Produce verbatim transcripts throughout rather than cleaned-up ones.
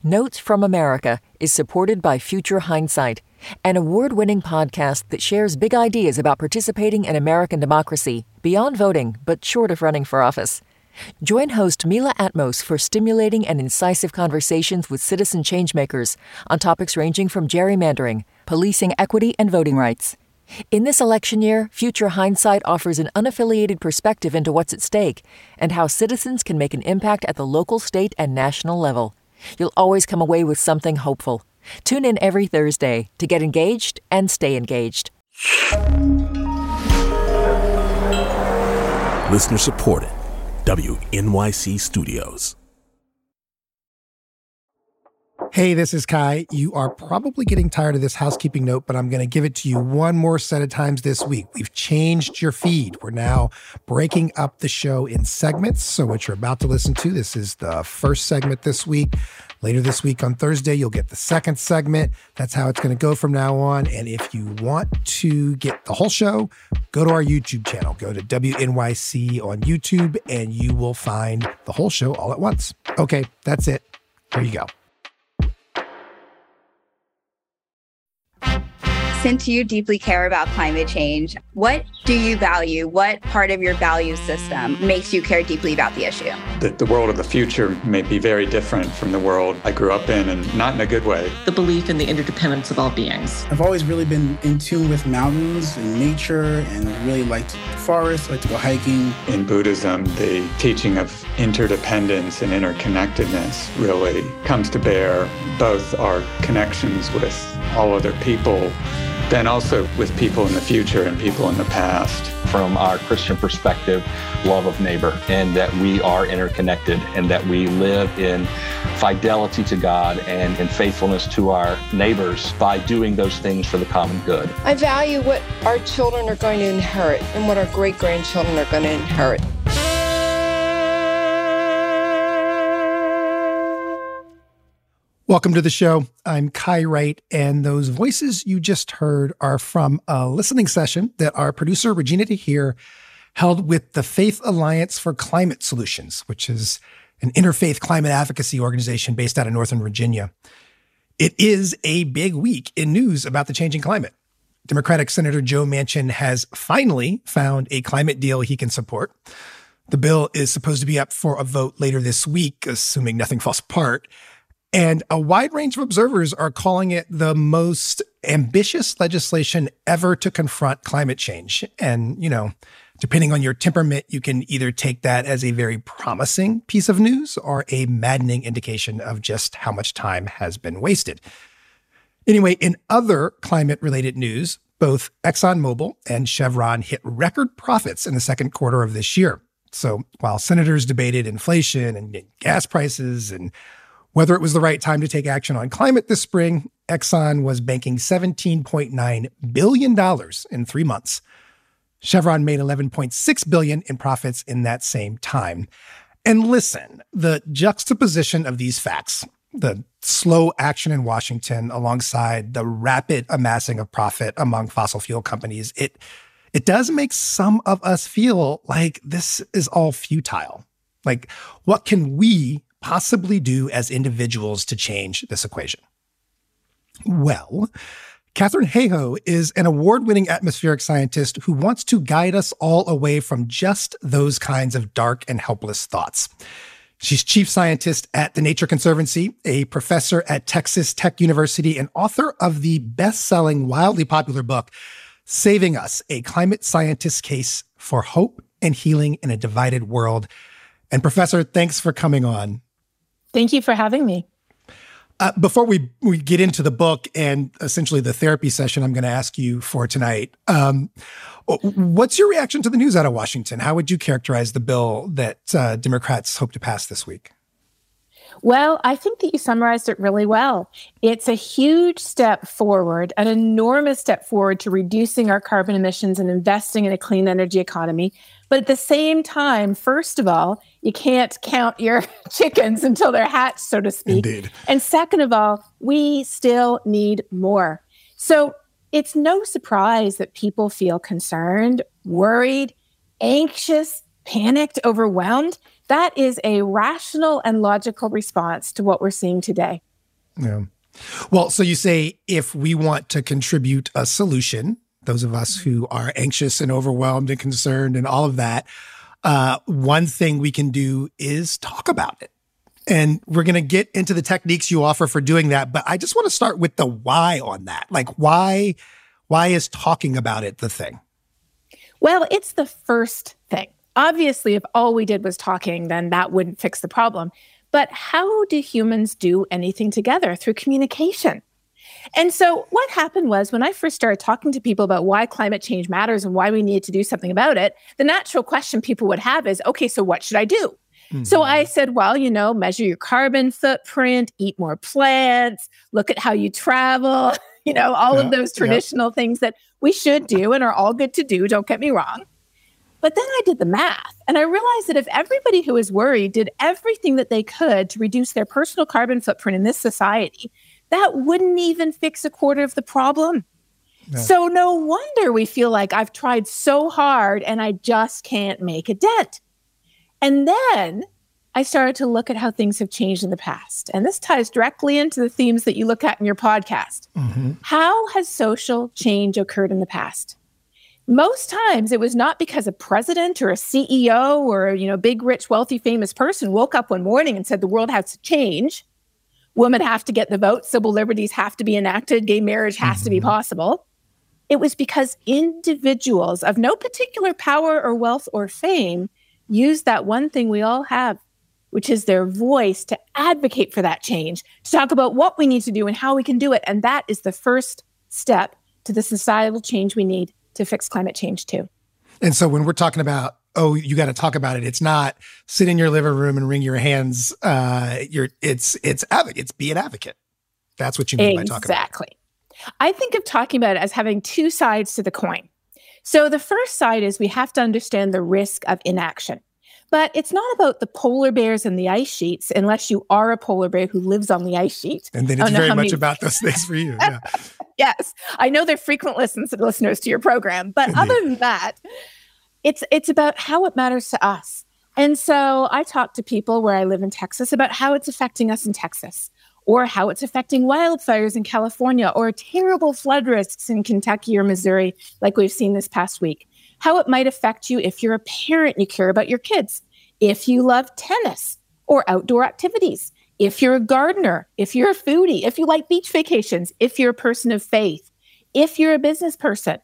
Notes from America is supported by Future Hindsight, an award-winning podcast that shares big ideas about participating in American democracy beyond voting, but short of running for office. Join host Mila Atmos for stimulating and incisive conversations with citizen changemakers on topics ranging from gerrymandering, policing equity, and voting rights. In this election year, Future Hindsight offers an unaffiliated perspective into what's at stake and how citizens can make an impact at the local, state, and national level. You'll always come away with something hopeful. Tune in every Thursday to get engaged and stay engaged. Listener supported. W N Y C Studios. Hey, this is Kai. You are probably getting tired of this housekeeping note, but I'm going to give it to you one more set of times this week. We've changed your feed. We're now breaking up the show in segments. So what you're about to listen to, this is the first segment this week. Later this week on Thursday, you'll get the second segment. That's how it's going to go from now on. And if you want to get the whole show, go to our YouTube channel. Go to W N Y C on YouTube, and you will find the whole show all at once. Okay, that's it. Here you go. Since you deeply care about climate change, what do you value? What part of your value system makes you care deeply about the issue? The, the world of the future may be very different from the world I grew up in, and not in a good way. The belief in the interdependence of all beings. I've always really been in tune with mountains and nature, and really liked the forest, like to go hiking. In Buddhism, the teaching of interdependence and interconnectedness really comes to bear both our connections with all other people, then also with people in the future and people in the past. From our Christian perspective, love of neighbor, and that we are interconnected, and that we live in fidelity to God and in faithfulness to our neighbors by doing those things for the common good. I value what our children are going to inherit and what our great-grandchildren are going to inherit. Welcome to the show. I'm Kai Wright, and those voices you just heard are from a listening session that our producer, Regina DeHeer, held with the Faith Alliance for Climate Solutions, which is an interfaith climate advocacy organization based out of Northern Virginia. It is a big week in news about the changing climate. Democratic Senator Joe Manchin has finally found a climate deal he can support. The bill is supposed to be up for a vote later this week, assuming nothing falls apart. And a wide range of observers are calling it the most ambitious legislation ever to confront climate change. And, you know, depending on your temperament, you can either take that as a very promising piece of news or a maddening indication of just how much time has been wasted. Anyway, in other climate-related news, both ExxonMobil and Chevron hit record profits in the second quarter of this year. So while senators debated inflation and gas prices and whether it was the right time to take action on climate this spring, Exxon was banking seventeen point nine billion dollars in three months. Chevron made eleven point six billion dollars in profits in that same time. And listen, the juxtaposition of these facts, the slow action in Washington alongside the rapid amassing of profit among fossil fuel companies, it, it does make some of us feel like this is all futile. Like, what can we possibly do as individuals to change this equation? Well, Katharine Hayhoe is an award-winning atmospheric scientist who wants to guide us all away from just those kinds of dark and helpless thoughts. She's chief scientist at the Nature Conservancy, a professor at Texas Tech University, and author of the best-selling, wildly popular book, Saving Us, A Climate Scientist's Case for Hope and Healing in a Divided World. And Professor, thanks for coming on. Thank you for having me. Uh, before we, we get into the book and essentially the therapy session I'm going to ask you for tonight, um, what's your reaction to the news out of Washington? How would you characterize the bill that uh, Democrats hope to pass this week? Well, I think that you summarized it really well. It's a huge step forward, an enormous step forward to reducing our carbon emissions and investing in a clean energy economy. But at the same time, first of all, you can't count your chickens until they're hatched, so to speak. Indeed. And second of all, we still need more. So it's no surprise that people feel concerned, worried, anxious, panicked, overwhelmed. That is a rational and logical response to what we're seeing today. Yeah. Well, so you say if we want to contribute a solution, those of us who are anxious and overwhelmed and concerned and all of that, uh, one thing we can do is talk about it. And we're going to get into the techniques you offer for doing that. But I just want to start with the why on that. Like, why, why is talking about it the thing? Well, it's the first thing. Obviously, if all we did was talking, then that wouldn't fix the problem. But how do humans do anything together? Through communication. And so what happened was when I first started talking to people about why climate change matters and why we need to do something about it, the natural question people would have is, okay, so what should I do? Mm-hmm. So I said, well, you know, measure your carbon footprint, eat more plants, look at how you travel, you know, all yeah, of those traditional yeah. things that we should do and are all good to do. Don't get me wrong. But then I did the math and I realized that if everybody who is worried did everything that they could to reduce their personal carbon footprint in this society, that wouldn't even fix a quarter of the problem. Yeah. So no wonder we feel like I've tried so hard and I just can't make a dent. And then I started to look at how things have changed in the past. And this ties directly into the themes that you look at in your podcast. Mm-hmm. How has social change occurred in the past? Most times it was not because a president or a C E O or, you know, big, rich, wealthy, famous person woke up one morning and said the world has to change. Women have to get the vote. Civil liberties have to be enacted. Gay marriage has mm-hmm. to be possible. It was because individuals of no particular power or wealth or fame used that one thing we all have, which is their voice, to advocate for that change, to talk about what we need to do and how we can do it. And that is the first step to the societal change we need to fix climate change too. And so when we're talking about, oh, you got to talk about it, it's not sit in your living room and wring your hands. Uh, you're, it's, it's, it's be an advocate. That's what you mean exactly. by talking about it. Exactly. I think of talking about it as having two sides to the coin. So the first side is we have to understand the risk of inaction. But it's not about the polar bears and the ice sheets, unless you are a polar bear who lives on the ice sheet. And then it's very much many... about those things for you. Yeah. Yes. I know they're frequent listens, listeners to your program. But Indeed. Other than that, it's it's about how it matters to us. And so I talk to people where I live in Texas about how it's affecting us in Texas, or how it's affecting wildfires in California, or terrible flood risks in Kentucky or Missouri, like we've seen this past week. How it might affect you if you're a parent and you care about your kids, if you love tennis or outdoor activities, if you're a gardener, if you're a foodie, if you like beach vacations, if you're a person of faith, if you're a business person,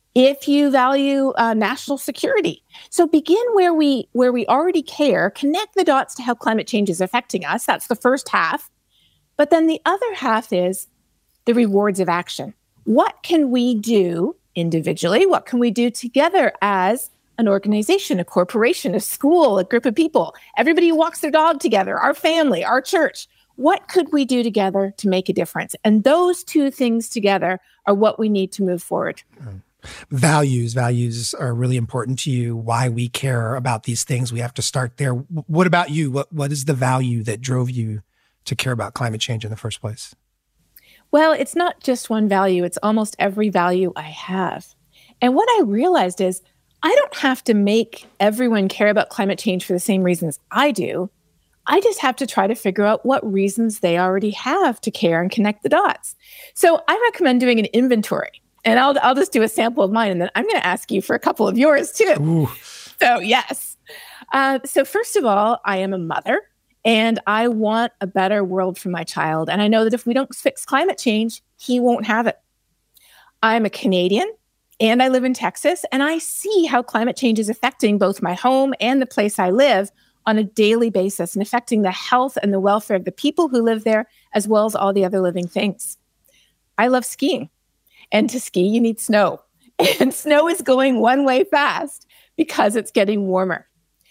if you value uh, national security. So begin where we where we already care, connect the dots to how climate change is affecting us. That's the first half. But then the other half is the rewards of action. What can we do individually? What can we do together as an organization, a corporation, a school, a group of people, everybody who walks their dog together, our family, our church? What could we do together to make a difference? And those two things together are what we need to move forward. Values, values are really important to you. Why we care about these things. We have to start there. What about you? What What is the value that drove you to care about climate change in the first place? Well, it's not just one value. It's almost every value I have. And what I realized is I don't have to make everyone care about climate change for the same reasons I do. I just have to try to figure out what reasons they already have to care and connect the dots. So I recommend doing an inventory. And I'll I'll just do a sample of mine, and then I'm going to ask you for a couple of yours too. Ooh. So yes. Uh, so first of all, I am a mother. And I want a better world for my child. And I know that if we don't fix climate change, he won't have it. I'm a Canadian and I live in Texas. And I see how climate change is affecting both my home and the place I live on a daily basis, and affecting the health and the welfare of the people who live there, as well as all the other living things. I love skiing. And to ski, you need snow. And snow is going one way fast because it's getting warmer.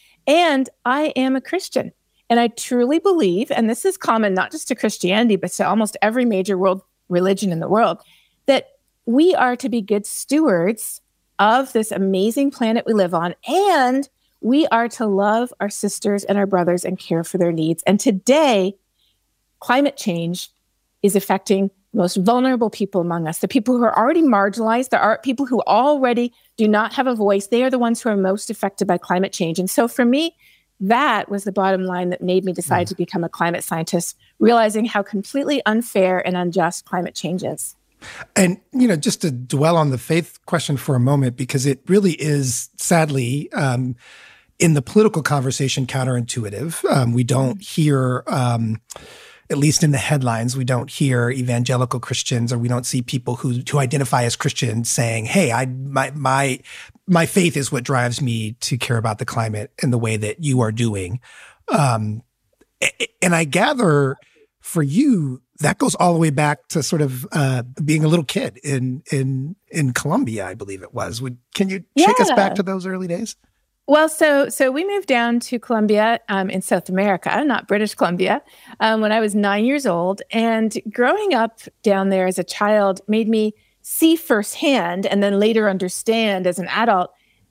And I am a Christian. And I truly believe, and this is common not just to Christianity, but to almost every major world religion in the world, that we are to be good stewards of this amazing planet we live on. And we are to love our sisters and our brothers and care for their needs. And today, climate change is affecting the most vulnerable people among us, the people who are already marginalized, the are people who already do not have a voice. They are the ones who are most affected by climate change. And so for me, That was the bottom line that made me decide mm. to become a climate scientist, realizing how completely unfair and unjust climate change is. And, you know, just to dwell on the faith question for a moment, because it really is, sadly, um, in the political conversation, counterintuitive. Um, we don't hear, um, at least in the headlines, we don't hear evangelical Christians, or we don't see people who who identify as Christians saying, "Hey, I my my my faith is what drives me to care about the climate in the way that you are doing." Um, and I gather for you, that goes all the way back to sort of uh, being a little kid in in in Colombia, I believe it was. Would can you yeah. take us back to those early days? Well, so so we moved down to Colombia um, in South America, not British Columbia, um, when I was nine years old. And growing up down there as a child made me see firsthand, and then later understand as an adult,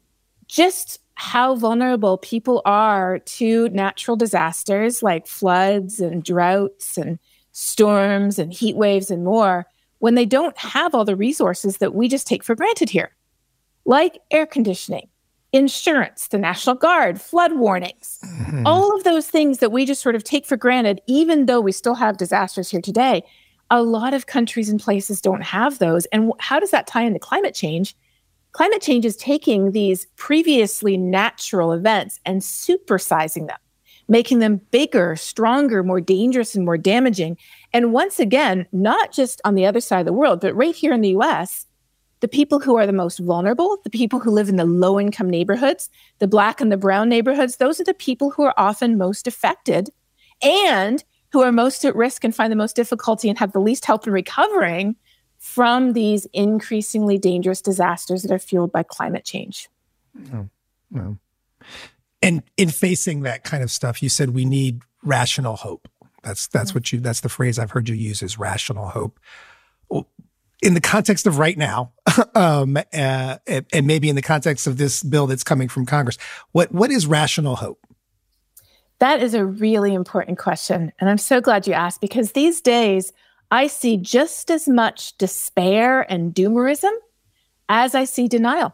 just how vulnerable people are to natural disasters like floods and droughts and storms and heat waves and more, when they don't have all the resources that we just take for granted here, like air conditioning, insurance, the National Guard, flood warnings, mm-hmm. all of those things that we just sort of take for granted, even though we still have disasters here today. A lot of countries and places don't have those. And how does that tie into climate change? Climate change is taking these previously natural events and supersizing them, making them bigger, stronger, more dangerous, and more damaging. And once again, not just on the other side of the world, but right here in the U S, the people who are the most vulnerable, the people who live in the low-income neighborhoods, the Black and the brown neighborhoods, those are the people who are often most affected and who are most at risk and find the most difficulty and have the least help in recovering from these increasingly dangerous disasters that are fueled by climate change. Oh, well. And in facing that kind of stuff, you said we need rational hope. That's that's mm-hmm. what you that's the phrase I've heard you use, is rational hope. Well, in the context of right now, um, uh, and, and maybe in the context of this bill that's coming from Congress, what what is rational hope? That is a really important question. And I'm so glad you asked, because these days I see just as much despair and doomerism as I see denial.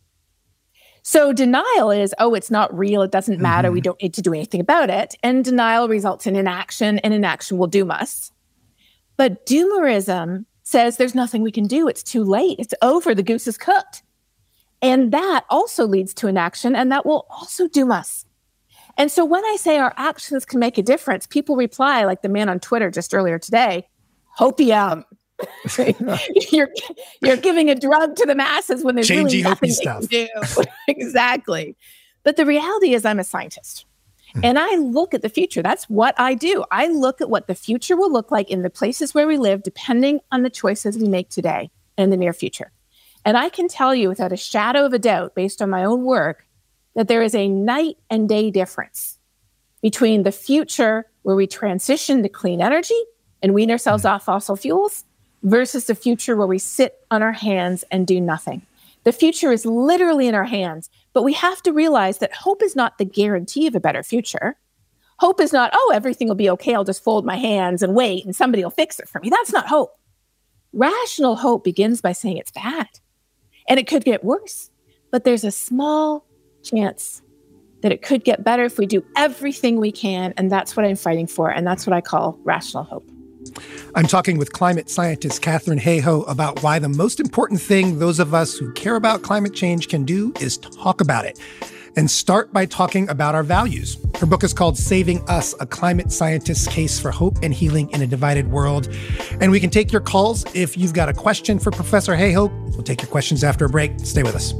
So denial is, oh, it's not real, it doesn't matter, mm-hmm. we don't need to do anything about it. And denial results in inaction, and inaction will doom us. But doomerism says there's nothing we can do. It's too late. It's over. The goose is cooked. And that also leads to inaction, and that will also doom us. And so when I say our actions can make a difference, people reply, like the man on Twitter just earlier today, hopium. you're, you're giving a drug to the masses when there's Changey, really nothing stuff. they can do. Exactly. But the reality is I'm a scientist. And I look at the future. That's what I do. I look at what the future will look like in the places where we live, depending on the choices we make today and in the near future. And I can tell you without a shadow of a doubt, based on my own work, that there is a night and day difference between the future where we transition to clean energy and wean ourselves off fossil fuels versus the future where we sit on our hands and do nothing. The future is literally in our hands, but we have to realize that hope is not the guarantee of a better future. Hope is not, oh, everything will be okay, I'll just fold my hands and wait and somebody will fix it for me. That's not hope. Rational hope begins by saying it's bad and it could get worse, but there's a small chance that it could get better if we do everything we can, and that's what I'm fighting for, and that's what I call rational hope. I'm talking with climate scientist Katharine Hayhoe about why the most important thing those of us who care about climate change can do is talk about it, and start by talking about our values. Her book is called Saving Us, A Climate Scientist's Case for Hope and Healing in a Divided World. And we can take your calls if you've got a question for Professor Hayhoe. We'll take your questions after a break. Stay with us.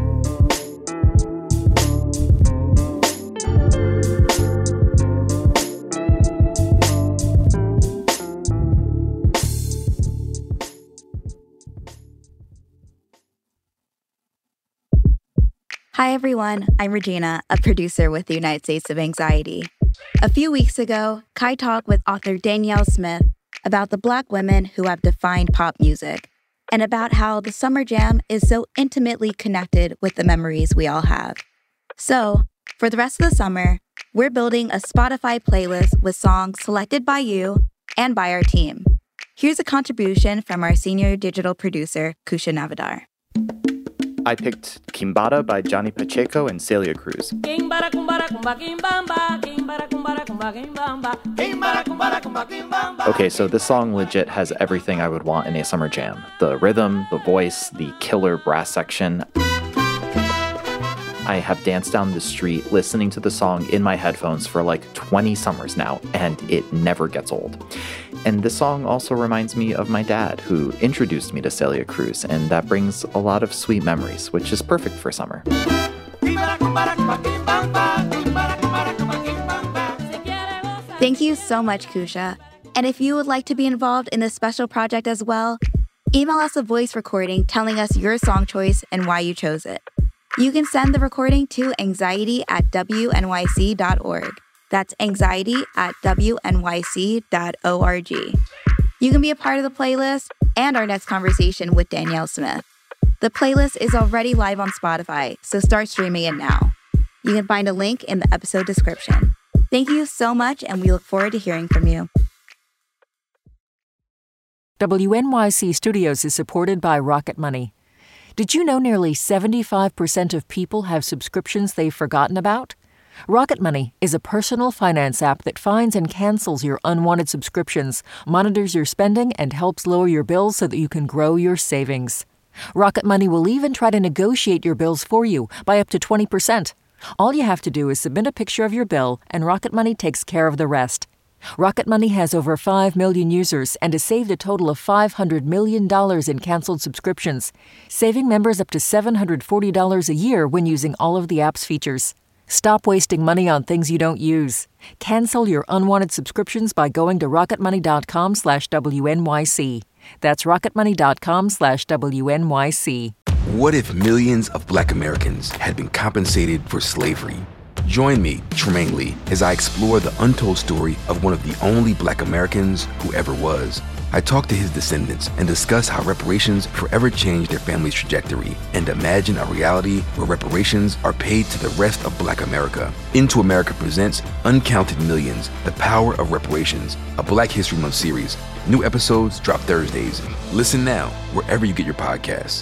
Hi, everyone. I'm Regina, a producer with the United States of Anxiety. A few weeks ago, Kai talked with author Danielle Smith about the Black women who have defined pop music and about how the Summer Jam is so intimately connected with the memories we all have. So, for the rest of the summer, we're building a Spotify playlist with songs selected by you and by our team. Here's a contribution from our senior digital producer, Kusha Navadar. I picked Kimbada by Johnny Pacheco and Celia Cruz. Okay, so this song legit has everything I would want in a summer jam. The rhythm, the voice, the killer brass section. I have danced down the street listening to the song in my headphones for like twenty summers now, and it never gets old. And this song also reminds me of my dad, who introduced me to Celia Cruz, and that brings a lot of sweet memories, which is perfect for summer. Thank you so much, Kusha. And if you would like to be involved in this special project as well, email us a voice recording telling us your song choice and why you chose it. You can send the recording to anxiety at w n y c dot org. That's anxiety at w n y c dot org. You can be a part of the playlist and our next conversation with Danielle Smith. The playlist is already live on Spotify, so start streaming it now. You can find a link in the episode description. Thank you so much, and we look forward to hearing from you. W N Y C Studios is supported by Rocket Money. Did you know nearly seventy-five percent of people have subscriptions they've forgotten about? Rocket Money is a personal finance app that finds and cancels your unwanted subscriptions, monitors your spending, and helps lower your bills so that you can grow your savings. Rocket Money will even try to negotiate your bills for you by up to twenty percent. All you have to do is submit a picture of your bill, and Rocket Money takes care of the rest. Rocket Money has over five million users and has saved a total of five hundred million dollars in canceled subscriptions, saving members up to seven hundred forty dollars a year when using all of the app's features. Stop wasting money on things you don't use. Cancel your unwanted subscriptions by going to rocketmoney.com slash WNYC. That's rocketmoney.com slash WNYC. What if millions of Black Americans had been compensated for slavery? Join me, Tremaine Lee, as I explore the untold story of one of the only Black Americans who ever was. I talk to his descendants and discuss how reparations forever changed their family's trajectory and imagine a reality where reparations are paid to the rest of Black America. Into America presents Uncounted Millions, The Power of Reparations, a Black History Month series. New episodes drop Thursdays. Listen now wherever you get your podcasts.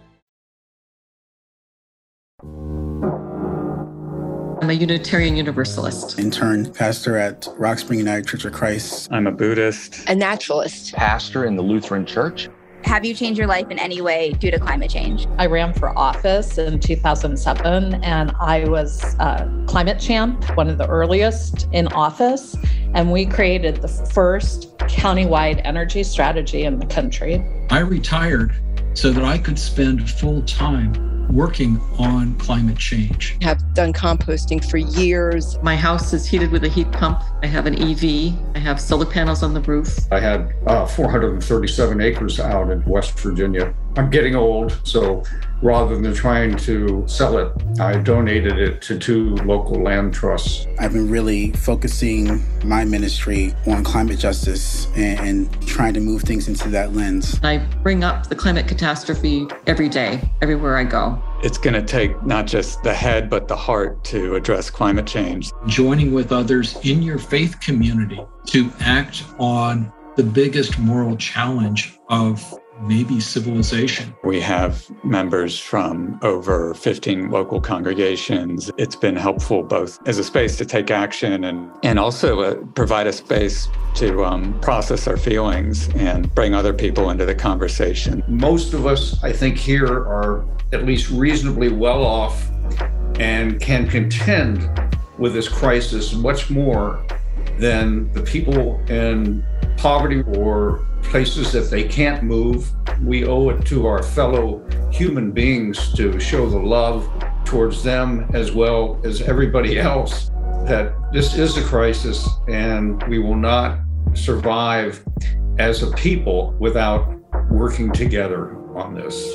I'm a Unitarian Universalist. In turn, pastor at Rock Spring United Church of Christ. I'm a Buddhist. A naturalist. Pastor in the Lutheran Church. Have you changed your life in any way due to climate change? I ran for office in two thousand seven, and I was a climate champ, one of the earliest in office. And we created the first countywide energy strategy in the country. I retired so that I could spend full time working on climate change. I have done composting for years. My house is heated with a heat pump. I have an E V. I have solar panels on the roof. I had uh, four hundred thirty-seven acres out in West Virginia. I'm getting old, so rather than trying to sell it, I donated it to two local land trusts. I've been really focusing my ministry on climate justice and, and trying to move things into that lens. I bring up the climate catastrophe every day, everywhere I go. It's going to take not just the head, but the heart to address climate change. Joining with others in your faith community to act on the biggest moral challenge of maybe civilization. We have members from over fifteen local congregations. It's been helpful both as a space to take action and, and also uh, provide a space to um, process our feelings and bring other people into the conversation. Most of us, I think, here are at least reasonably well off and can contend with this crisis much more than the people in poverty or places that they can't move. We owe it to our fellow human beings to show the love towards them as well as everybody else that this is a crisis and we will not survive as a people without working together on this.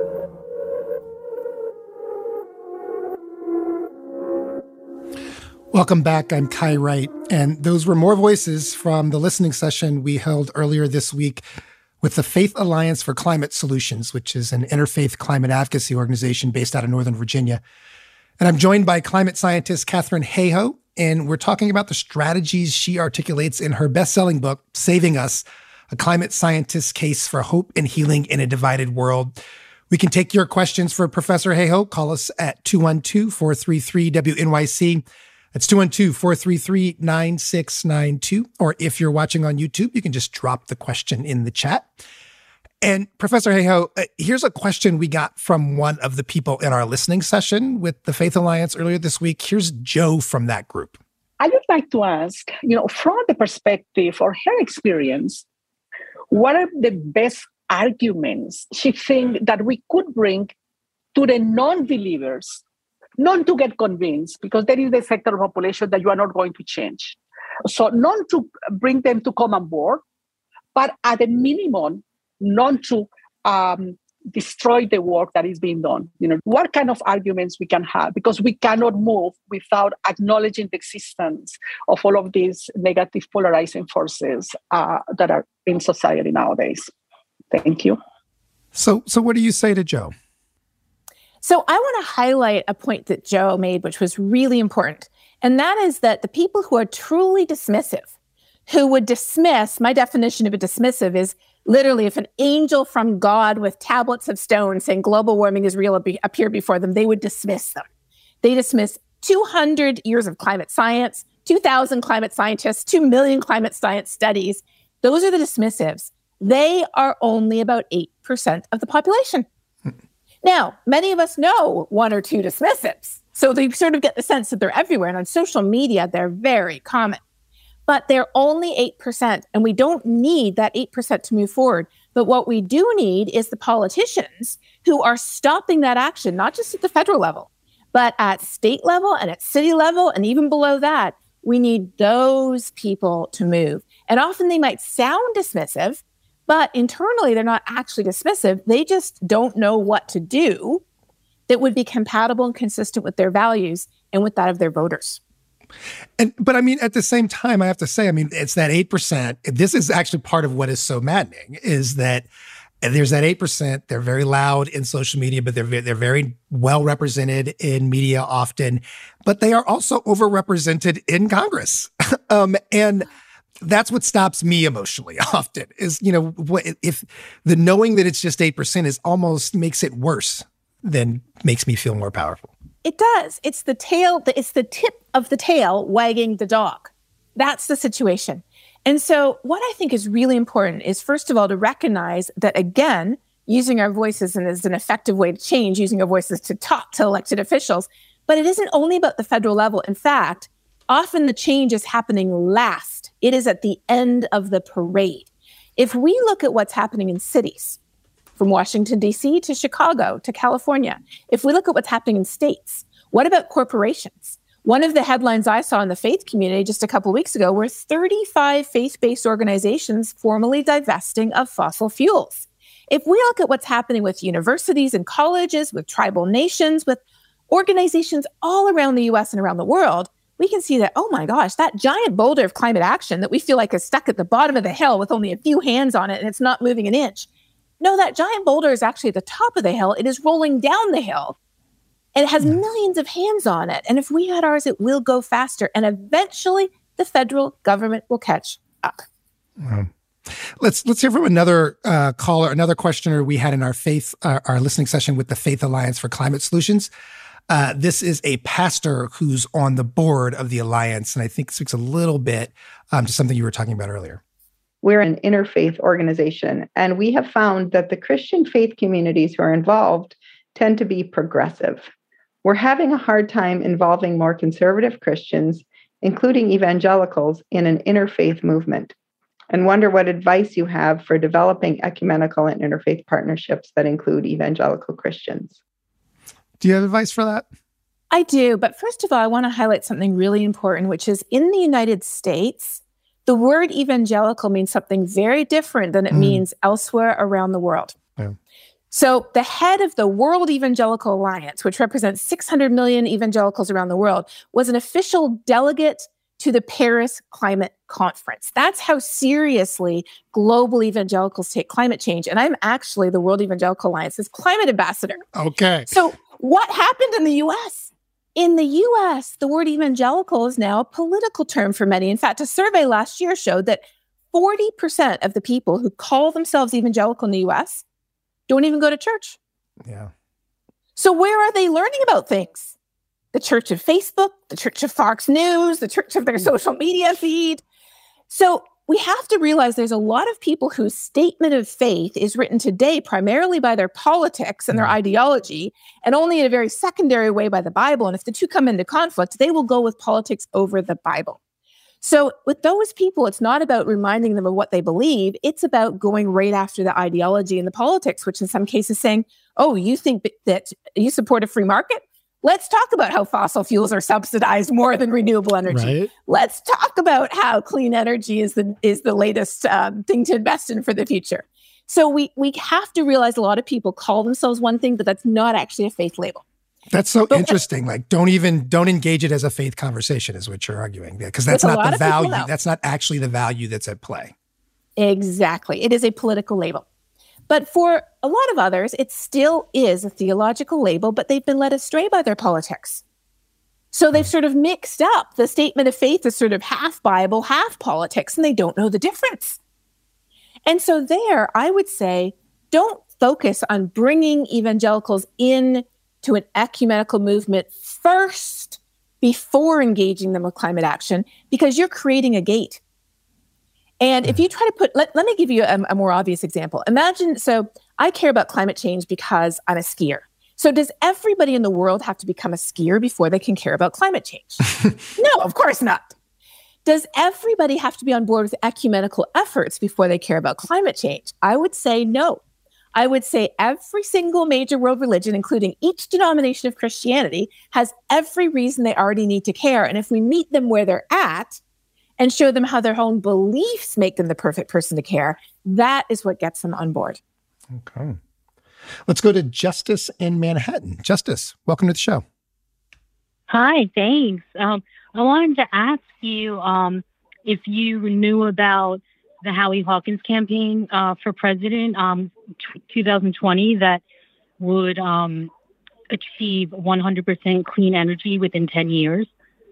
Welcome back. I'm Kai Wright. And those were more voices from the listening session we held earlier this week with the Faith Alliance for Climate Solutions, which is an interfaith climate advocacy organization based out of Northern Virginia. And I'm joined by climate scientist Katharine Hayhoe, and we're talking about the strategies she articulates in her best-selling book, Saving Us, A Climate Scientist's Case for Hope and Healing in a Divided World. We can take your questions for Professor Hayhoe. Call us at two one two, four three three, W N Y C. That's two one two, four three three, nine six nine two. Or if you're watching on YouTube, you can just drop the question in the chat. And Professor Hayhoe, uh, here's a question we got from one of the people in our listening session with the Faith Alliance earlier this week. Here's Joe from that group. I would like to ask, you know, from the perspective or her experience, what are the best arguments she thinks that we could bring to the non-believers, not to get convinced, because there is the sector of population that you are not going to change. So not to bring them to come on board, but at a minimum, not to um, destroy the work that is being done. You know, what kind of arguments we can have, because we cannot move without acknowledging the existence of all of these negative polarizing forces uh, that are in society nowadays. Thank you. So, so what do you say to Joe? So I want to highlight a point that Joe made, which was really important. And that is that the people who are truly dismissive, who would dismiss, my definition of a dismissive is literally if an angel from God with tablets of stone saying global warming is real appear before them, they would dismiss them. They dismiss two hundred years of climate science, two thousand climate scientists, two million climate science studies. Those are the dismissives. They are only about eight percent of the population. Now, many of us know one or two dismissives. So they sort of get the sense that they're everywhere. And on social media, they're very common. But they're only eight percent, and we don't need that eight percent to move forward. But what we do need is the politicians who are stopping that action, not just at the federal level, but at state level and at city level, and even below that. We need those people to move. And often they might sound dismissive, but internally they're not actually dismissive. They just don't know what to do that would be compatible and consistent with their values and with that of their voters. And, but I mean, at the same time, I have to say, I mean, it's that eight percent. This is actually part of what is so maddening is that there's that eight percent. They're very loud in social media, but they're, they're very well represented in media often, but they are also overrepresented in Congress. um, and that's what stops me emotionally often is, you know, what if the knowing that it's just eight percent is almost makes it worse than makes me feel more powerful. It does. It's the tail, it's the tip of the tail wagging the dog. That's the situation. And so what I think is really important is, first of all, to recognize that, again, using our voices and is an effective way to change, using our voices to talk to elected officials. But it isn't only about the federal level. In fact, often the change is happening last. It is at the end of the parade. If we look at what's happening in cities, from Washington, D C to Chicago to California, if we look at what's happening in states, what about corporations? One of the headlines I saw in the faith community just a couple of weeks ago were thirty-five faith-based organizations formally divesting of fossil fuels. If we look at what's happening with universities and colleges, with tribal nations, with organizations all around the U S and around the world, we can see that, oh my gosh, that giant boulder of climate action that we feel like is stuck at the bottom of the hill with only a few hands on it and it's not moving an inch. No, that giant boulder is actually at the top of the hill. It is rolling down the hill. And it has millions of hands on it. And if we had ours, it will go faster. And eventually the federal government will catch up. Wow. Let's let's hear from another uh, caller, another questioner we had in our faith, uh, our listening session with the Faith Alliance for Climate Solutions. Uh, this is a pastor who's on the board of the Alliance, and I think speaks a little bit um, to something you were talking about earlier. We're an interfaith organization, and we have found that the Christian faith communities who are involved tend to be progressive. We're having a hard time involving more conservative Christians, including evangelicals, in an interfaith movement, and wonder what advice you have for developing ecumenical and interfaith partnerships that include evangelical Christians. Do you have advice for that? I do. But first of all, I want to highlight something really important, which is in the United States, the word evangelical means something very different than it mm. means elsewhere around the world. Yeah. So the head of the World Evangelical Alliance, which represents six hundred million evangelicals around the world, was an official delegate to the Paris Climate Conference. That's how seriously global evangelicals take climate change. And I'm actually the World Evangelical Alliance's climate ambassador. Okay. So what happened in the U S? In the U S, the word evangelical is now a political term for many. In fact, a survey last year showed that forty percent of the people who call themselves evangelical in the U S don't even go to church. Yeah. So where are they learning about things? The church of Facebook, the church of Fox News, the church of their social media feed. So we have to realize there's a lot of people whose statement of faith is written today primarily by their politics and their ideology, and only in a very secondary way by the Bible. And if the two come into conflict, they will go with politics over the Bible. So with those people, it's not about reminding them of what they believe. It's about going right after the ideology and the politics, which in some cases saying, oh, you think that you support a free market? Let's talk about how fossil fuels are subsidized more than renewable energy. Right. Let's talk about how clean energy is the is the latest um, thing to invest in for the future. So we we have to realize a lot of people call themselves one thing, but that's not actually a faith label. That's so but interesting. Like, don't even don't engage it as a faith conversation, is what you're arguing, because that's not the value. That's not actually the value that's at play. Exactly, it is a political label. But for a lot of others, it still is a theological label, but they've been led astray by their politics. So they've sort of mixed up the statement of faith as sort of half Bible, half politics, and they don't know the difference. And so there, I would say, don't focus on bringing evangelicals in to an ecumenical movement first before engaging them with climate action, because you're creating a gate. And if you try to put, let, let me give you a, a more obvious example. Imagine, so I care about climate change because I'm a skier. So does everybody in the world have to become a skier before they can care about climate change? No, of course not. Does everybody have to be on board with ecumenical efforts before they care about climate change? I would say no. I would say every single major world religion, including each denomination of Christianity, has every reason they already need to care. And if we meet them where they're at, and show them how their own beliefs make them the perfect person to care, that is what gets them on board. Okay. Let's go to Justice in Manhattan. Justice, welcome to the show. Hi, thanks. Um, I wanted to ask you um, if you knew about the Howie Hawkins campaign uh, for president, um, t- twenty twenty, that would um, achieve one hundred percent clean energy within ten years.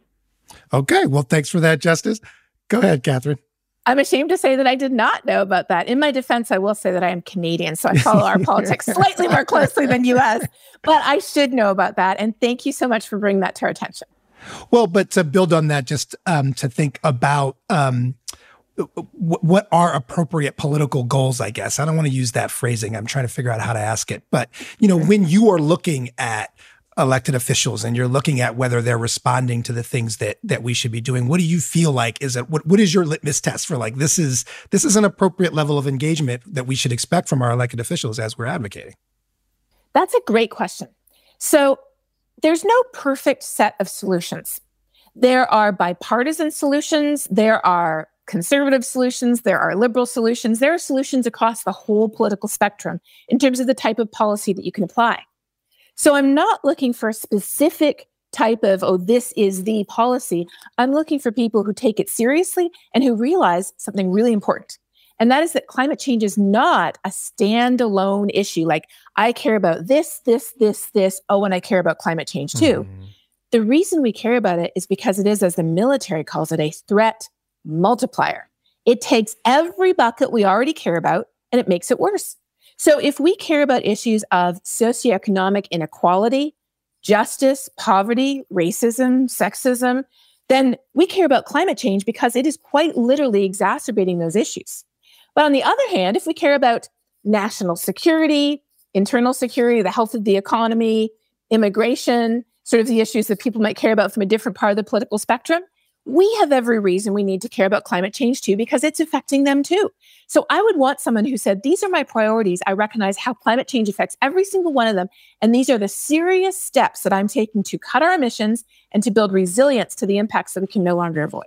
Okay, well, thanks for that, Justice. Go ahead, Catherine. I'm ashamed to say that I did not know about that. In my defense, I will say that I am Canadian, so I follow our politics slightly more closely than U S, but I should know about that. And thank you so much for bringing that to our attention. Well, but to build on that, just um, to think about um, w- what are appropriate political goals, I guess. I don't want to use that phrasing. I'm trying to figure out how to ask it. But, you know, when you are looking at elected officials and you're looking at whether they're responding to the things that that we should be doing, what do you feel like is it what what is your litmus test for like this is this is an appropriate level of engagement that we should expect from our elected officials as we're advocating? That's a great question. So there's no perfect set of solutions. There are bipartisan solutions, there are conservative solutions, there are liberal solutions, there are solutions across the whole political spectrum in terms of the type of policy that you can apply. So I'm not looking for a specific type of, oh, this is the policy. I'm looking for people who take it seriously and who realize something really important. And that is that climate change is not a standalone issue. Like, I care about this, this, this, this. Oh, and I care about climate change too. Mm-hmm. The reason we care about it is because it is, as the military calls it, a threat multiplier. It takes every bucket we already care about and it makes it worse. So if we care about issues of socioeconomic inequality, justice, poverty, racism, sexism, then we care about climate change because it is quite literally exacerbating those issues. But on the other hand, if we care about national security, internal security, the health of the economy, immigration, sort of the issues that people might care about from a different part of the political spectrum, we have every reason we need to care about climate change too, because it's affecting them too. So I would want someone who said, these are my priorities. I recognize how climate change affects every single one of them. And these are the serious steps that I'm taking to cut our emissions and to build resilience to the impacts that we can no longer avoid.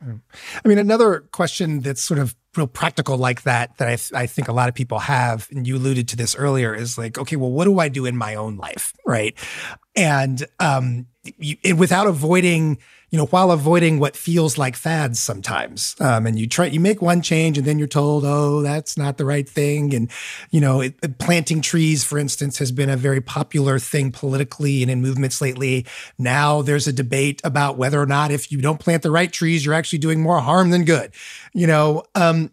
I mean, another question that's sort of real practical like that, that I, th- I think a lot of people have, and you alluded to this earlier, is like, okay, well, what do I do in my own life, right? And um, you, and without avoiding, you know, while avoiding what feels like fads sometimes. Um, and you try, you make one change and then you're told, oh, that's not the right thing. And, you know, it, it, planting trees, for instance, has been a very popular thing politically and in movements lately. Now there's a debate about whether or not if you don't plant the right trees, you're actually doing more harm than good. You know, um,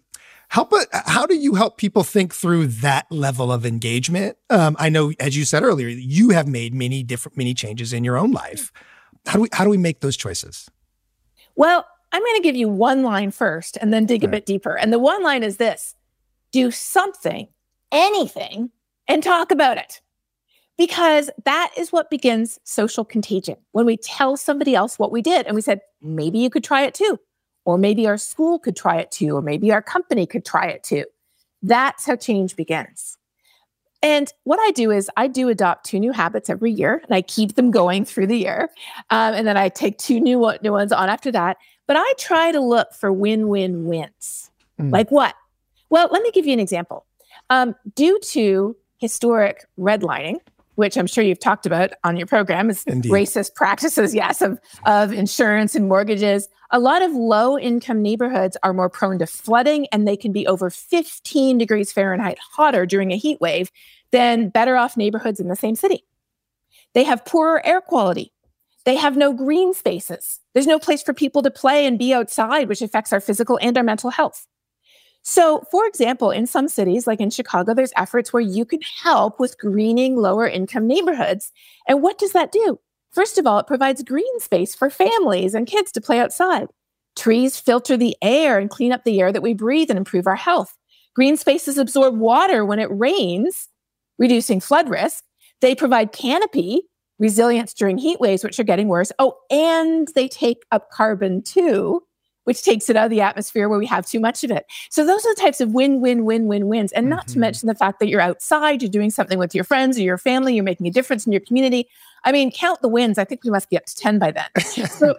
Help. How do you help people think through that level of engagement? Um, I know, as you said earlier, you have made many different, many changes in your own life. How do we, how do we make those choices? Well, I'm going to give you one line first and then dig a bit deeper. And the one line is this: do something, anything, and talk about it. Because that is what begins social contagion. When we tell somebody else what we did and we said, maybe you could try it too. Or maybe our school could try it too. Or maybe our company could try it too. That's how change begins. And what I do is I do adopt two new habits every year, and I keep them going through the year. Um, and then I take two new, new ones on after that. But I try to look for win-win-wins. Mm. Like what? Well, let me give you an example. Um, due to historic redlining, which I'm sure you've talked about on your program, is Indeed. Racist practices, yes, of, of insurance and mortgages. A lot of low-income neighborhoods are more prone to flooding, and they can be over fifteen degrees Fahrenheit hotter during a heat wave than better-off neighborhoods in the same city. They have poorer air quality. They have no green spaces. There's no place for people to play and be outside, which affects our physical and our mental health. So, for example, in some cities, like in Chicago, there's efforts where you can help with greening lower income neighborhoods. And what does that do? First of all, it provides green space for families and kids to play outside. Trees filter the air and clean up the air that we breathe and improve our health. Green spaces absorb water when it rains, reducing flood risk. They provide canopy, resilience during heat waves, which are getting worse. Oh, and they take up carbon too, which takes it out of the atmosphere where we have too much of it. So those are the types of win, win, win, win, wins. And not mm-hmm. to mention the fact that you're outside, you're doing something with your friends or your family, you're making a difference in your community. I mean, count the wins. I think we must be up to ten by then. so,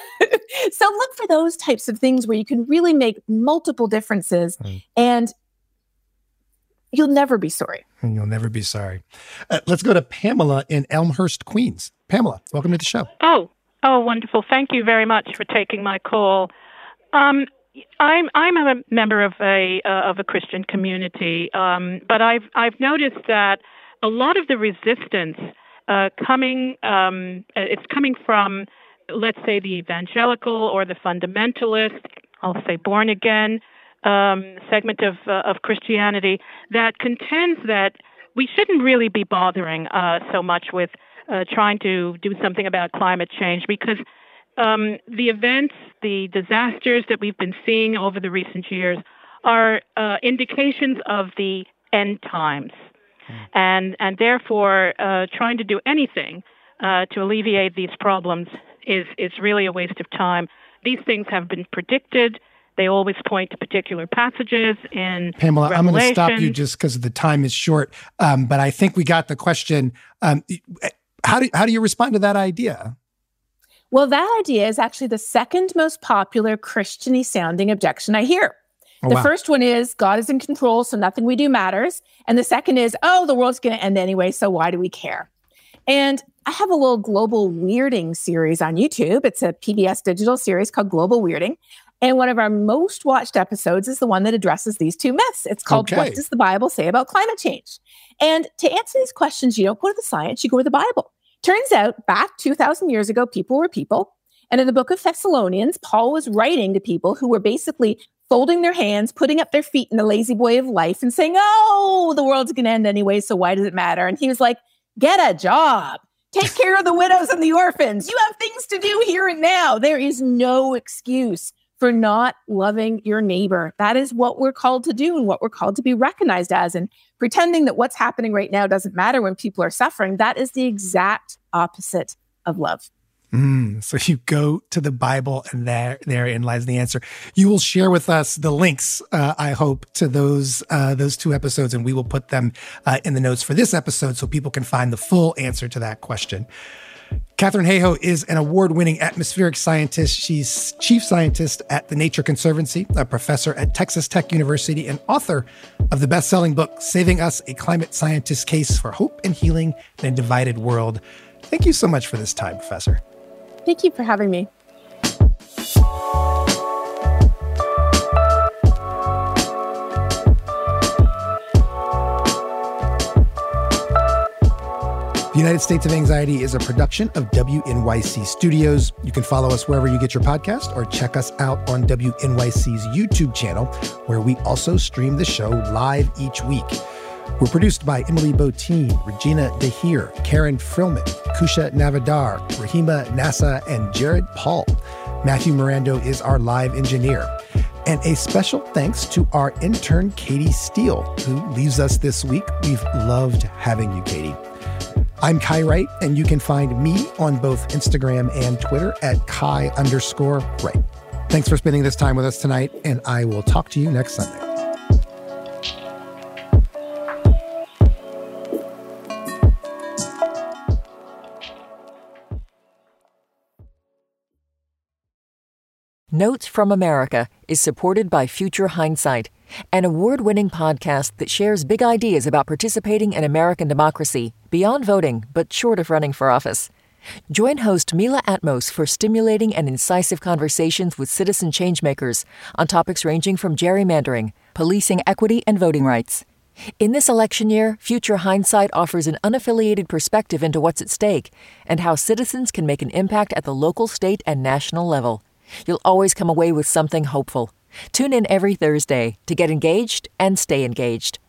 so look for those types of things where you can really make multiple differences mm. and you'll never be sorry. And you'll never be sorry. Uh, let's go to Pamela in Elmhurst, Queens. Pamela, welcome to the show. Oh, oh, wonderful. Thank you very much for taking my call. Um, I'm I'm a member of a uh, of a Christian community, um, but I've I've noticed that a lot of the resistance uh, coming um, it's coming from, let's say, the evangelical or the fundamentalist, I'll say born again um, segment of uh, of Christianity that contends that we shouldn't really be bothering uh, so much with uh, trying to do something about climate change because Um, the events, the disasters that we've been seeing over the recent years are uh, indications of the end times. Mm. And and therefore, uh, trying to do anything uh, to alleviate these problems is, is really a waste of time. These things have been predicted. They always point to particular passages in Pamela, Revelation. I'm going to stop you just because the time is short. Um, but I think we got the question. Um, how do how do you respond to that idea? Well, that idea is actually the second most popular Christian-y sounding objection I hear. Oh, the wow. first one is, God is in control, so nothing we do matters. And the second is, oh, the world's going to end anyway, so why do we care? And I have a little global weirding series on YouTube. It's a P B S digital series called Global Weirding. And one of our most watched episodes is the one that addresses these two myths. It's called, okay. What does the Bible say about climate change? And to answer these questions, you don't go to the science, you go to the Bible. Turns out, back two thousand years ago, people were people. And in the book of Thessalonians, Paul was writing to people who were basically folding their hands, putting up their feet in the lazy boy of life and saying, oh, the world's going to end anyway, so why does it matter? And he was like, get a job. Take care of the widows and the orphans. You have things to do here and now. There is no excuse for not loving your neighbor. That is what we're called to do and what we're called to be recognized as. And pretending that what's happening right now doesn't matter when people are suffering, that is the exact opposite of love. Mm, so you go to the Bible and there, therein lies the answer. You will share with us the links, uh, I hope, to those uh, those two episodes, and we will put them uh, in the notes for this episode so people can find the full answer to that question. Katharine Hayhoe is an award-winning atmospheric scientist. She's chief scientist at the Nature Conservancy, a professor at Texas Tech University, and author of the best-selling book, Saving Us, A Climate Scientist's Case for Hope and Healing in a Divided World. Thank you so much for this time, Professor. Thank you for having me. The United States of Anxiety is a production of W N Y C Studios. You can follow us wherever you get your podcast or check us out on W N Y C's YouTube channel, where we also stream the show live each week. We're produced by Emily Botein, Regina Dahir, Karen Frillman, Kusha Navadar, Rahima Nassa, and Jared Paul. Matthew Mirando is our live engineer. And a special thanks to our intern, Katie Steele, who leaves us this week. We've loved having you, Katie. I'm Kai Wright, and you can find me on both Instagram and Twitter at Kai underscore Wright. Thanks for spending this time with us tonight, and I will talk to you next Sunday. Notes from America is supported by Future Hindsight, an award-winning podcast that shares big ideas about participating in American democracy beyond voting, but short of running for office. Join host Mila Atmos for stimulating and incisive conversations with citizen changemakers on topics ranging from gerrymandering, policing equity, and voting rights. In this election year, Future Hindsight offers an unaffiliated perspective into what's at stake and how citizens can make an impact at the local, state, and national level. You'll always come away with something hopeful. Tune in every Thursday to get engaged and stay engaged.